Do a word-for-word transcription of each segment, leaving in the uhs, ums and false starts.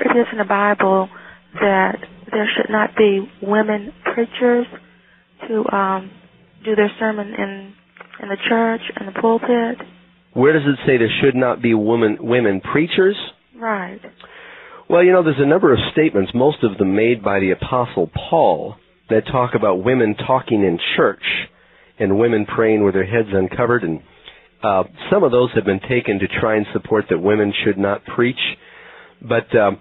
it is in the Bible that there should not be women preachers to um, do their sermon in in the church, in the pulpit? Where does it say there should not be women women preachers? Right. Well, you know, there's a number of statements, most of them made by the Apostle Paul, that talk about women talking in church and women praying with their heads uncovered. And uh, some of those have been taken to try and support that women should not preach. But uh,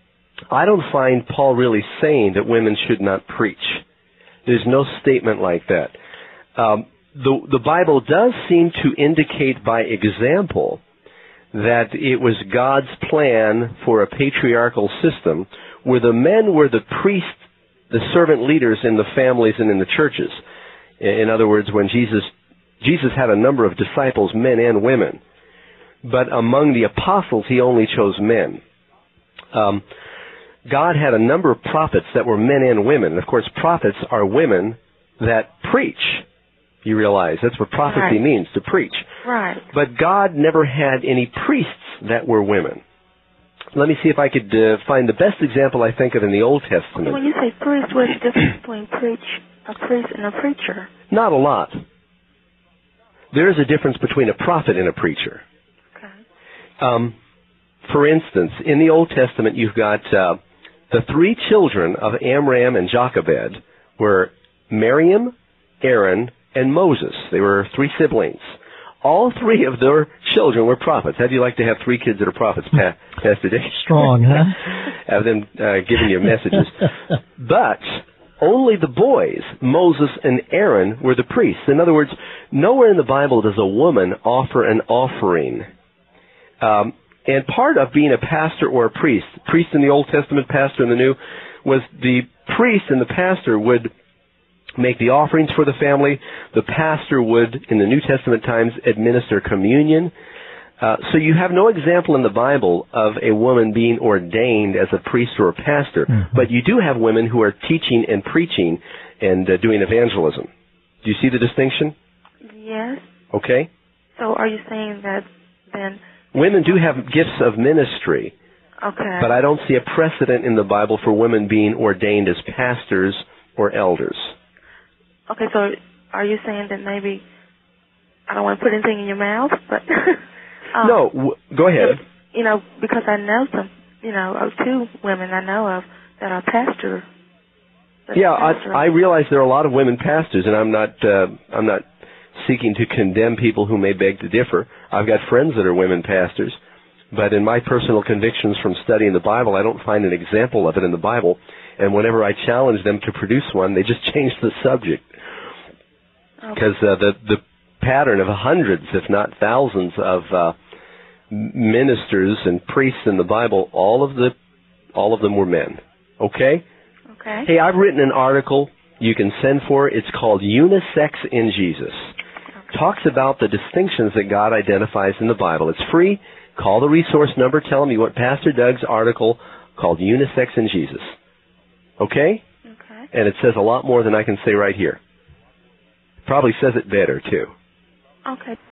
I don't find Paul really saying that women should not preach. There's no statement like that. Um, the, the Bible does seem to indicate by example that it was God's plan for a patriarchal system where the men were the priests, the servant leaders in the families and in the churches. In other words, when Jesus Jesus had a number of disciples, men and women, but among the apostles he only chose men. Um, God had a number of prophets that were men and women. And of course, prophets are women that preach. You realize that's what prophecy Right. means, to preach. Right. But God never had any priests that were women. Let me see if I could uh, find the best example I think of in the Old Testament. When you say priest, what's the difference between preach, a priest and a preacher? Not a lot. There is a difference between a prophet and a preacher. Okay. Um, for instance, in the Old Testament, you've got uh, the three children of Amram and Jochebed were Miriam, Aaron, and Moses. They were three siblings. All three of their children were prophets. How'd you like to have three kids that are prophets, pa- Pastor Dick? Strong, huh? Have them uh, giving you messages. But only the boys, Moses and Aaron, were the priests. In other words, nowhere in the Bible does a woman offer an offering. Um, and part of being a pastor or a priest, priest in the Old Testament, pastor in the New, was the priest and the pastor would make the offerings for the family. The pastor would, in the New Testament times, administer communion. Uh, so you have no example in the Bible of a woman being ordained as a priest or a pastor, Mm-hmm. but you do have women who are teaching and preaching and uh, doing evangelism. Do you see the distinction? Yes. Okay. So are you saying that then... Women do have gifts of ministry, Okay. but I don't see a precedent in the Bible for women being ordained as pastors or elders. Okay, so are you saying that maybe... I don't want to put anything in your mouth, but... um, no, w- go ahead. You know, because I know some, you know, of two women I know of that are pastors. Yeah, I, I realize there are a lot of women pastors, and I'm not uh, I'm not seeking to condemn people who may beg to differ. I've got friends that are women pastors, but in my personal convictions from studying the Bible, I don't find an example of it in the Bible. And whenever I challenge them to produce one, they just change the subject because uh, the the pattern of hundreds, if not thousands, of uh, ministers and priests in the Bible, all of the all of them were men. Okay. Okay. Hey, I've written an article you can send for. It's called Unisex in Jesus. Okay. Talks about the distinctions that God identifies in the Bible. It's free. Call the resource number. Tell them you want Pastor Doug's article called Unisex in Jesus. Okay? Okay. And it says a lot more than I can say right here. Probably says it better, too. Okay.